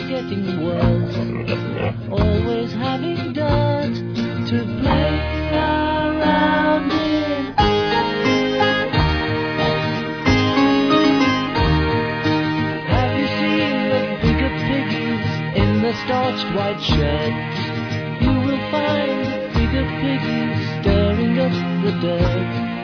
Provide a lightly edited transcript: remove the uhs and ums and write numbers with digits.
getting worse, always having dirt to play around in. Have you seen the bigger piggies in the starched white sheds? You will find the bigger piggies stirring up the dirt.